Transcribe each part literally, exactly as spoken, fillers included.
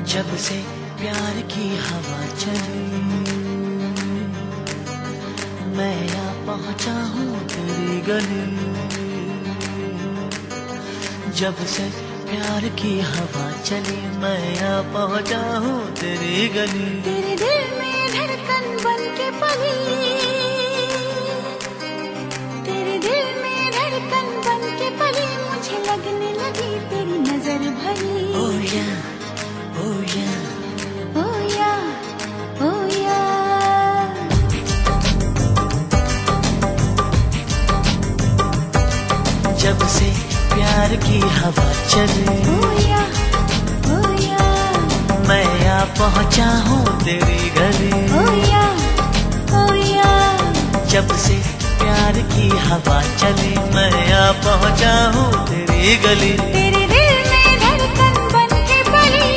जब से प्यार की हवा चली मैं आ पहुंचा हूँ तेरी गली। जब से प्यार की हवा चली मैं आ पहुंचा हूँ तेरी गली। तेरे दिल में धड़कन बन के पली, तेरे दिल में धड़कन बन के पली, मुझे लगने लगी तेरी नजर भरी। Oh yeah, oh yeah, oh yeah, oh yeah। जब से प्यार की हवा चली oh yeah, oh yeah। मैं आ पहुंचा हूँ तेरी गली। oh yeah, oh yeah। जब से प्यार की हवा चली मैं आ पहुंचा हूँ तेरी गली। तेरे दिल में धड़कन बन के पली,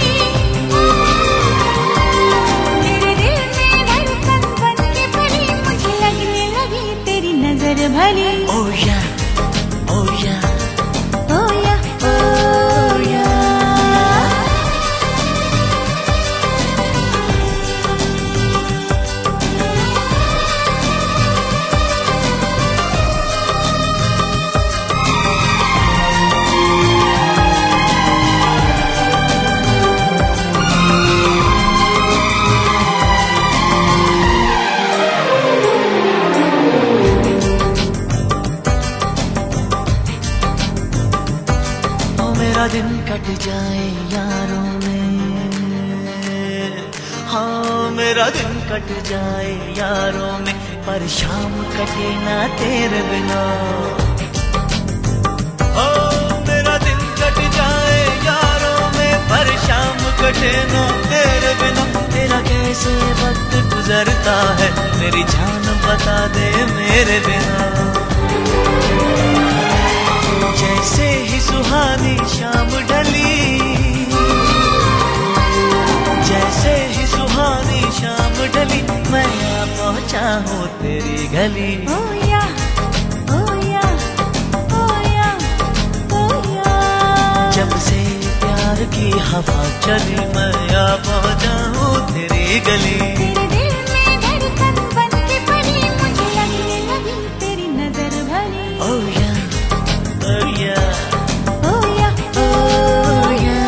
तेरे दिल में धड़कन बन के पली, मुझे लगने लगी तेरी नजर भली। Oh yeah, oh yeah, oh yeah, oh yeah। मेरा दिन कट जाए यारों में, हाँ मेरा दिन कट जाए यारों में, पर शाम कटे ना तेरे बिना। हो मेरा दिन कट जाए यारों में, पर शाम कटे ना तेरे बिना। तेरा कैसे वक्त गुजरता है मेरी जान बता दे मेरे बिना। जैसे ही सुहानी शाम ढली, जैसे ही सुहानी शाम ढली, मैं आ पहुंचा हूँ तेरी गली। oh yeah, oh yeah, oh yeah, oh yeah। जब से प्यार की हवा चली मैं आ पहुंचा हूँ तेरी गली। तेरे दिल में धड़कन बन के पली, मुझे लगने लगी तेरी नजर भरी। Oh yeah, oh yeah, oh yeah, oh yeah।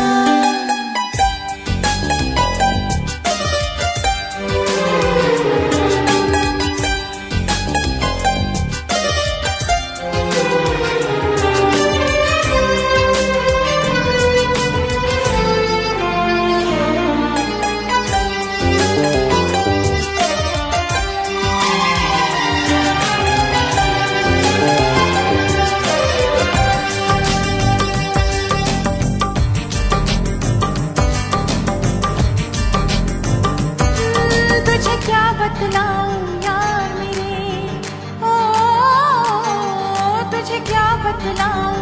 क्या बतलाऊं यार मेरे, ओ तुझे क्या बतलाऊं